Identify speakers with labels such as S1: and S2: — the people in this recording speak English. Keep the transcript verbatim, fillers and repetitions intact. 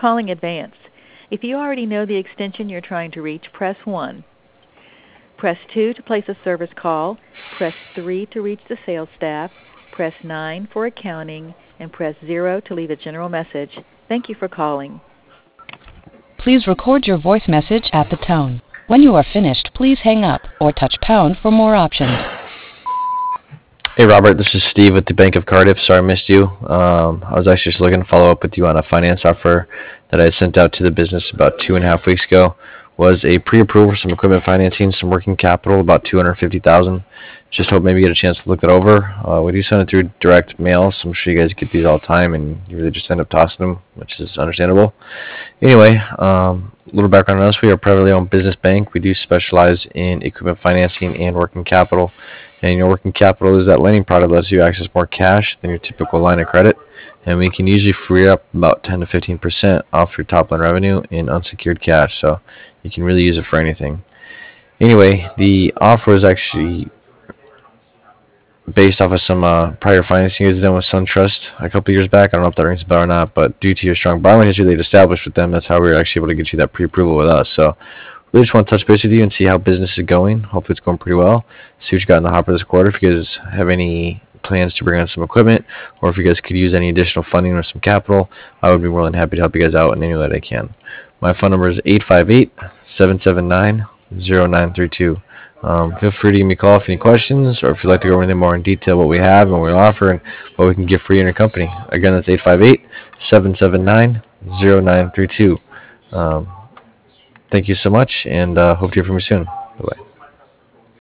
S1: calling Advance. If you already know the extension you're trying to reach, press one. Press two to place a service call. Press three to reach the sales staff. Press nine for accounting, and press zero to leave a general message. Thank you for calling.
S2: Please record your voice message at the tone. When you are finished, please hang up or touch pound for more options.
S3: Hey Robert, this is Steve with the Bank of Cardiff. Sorry I missed you. Um, I was actually just looking to follow up with you on a finance offer that I sent out to the business about two and a half weeks ago. Was a pre-approval for some equipment financing, some working capital, about two hundred fifty thousand dollars. Just hope maybe you get a chance to look that over. Uh, we do send it through direct mail, so I'm sure you guys get these all the time, and you really just end up tossing them, which is understandable. Anyway, um, a little background on us. We are a privately owned business bank. We do specialize in equipment financing and working capital. And your working capital is that lending product that lets you access more cash than your typical line of credit. And we can usually free up about ten to fifteen percent off your top line revenue in unsecured cash. So you can really use it for anything. Anyway, the offer is actually based off of some uh, prior financing you guys done with SunTrust a couple of years back. I don't know if that rings a bell or not, but due to your strong borrowing history they'd established with them, that's how we were actually able to get you that pre-approval with us. So we just want to touch base with you and see how business is going. Hopefully it's going pretty well. See what you got in the hopper this quarter. If you guys have any plans to bring on some equipment, or if you guys could use any additional funding or some capital, I would be more than happy to help you guys out in any way that I can. My phone number is eight five eight, seven seven nine, zero nine three two. Um, feel free to give me a call if you have any questions, or if you'd like to go over anything more in detail what we have and what we offer and what we can get for you and your company. Again, that's eight five eight, seven seven nine, zero nine three two. Um, thank you so much, and uh, hope to hear from you soon. Bye-bye.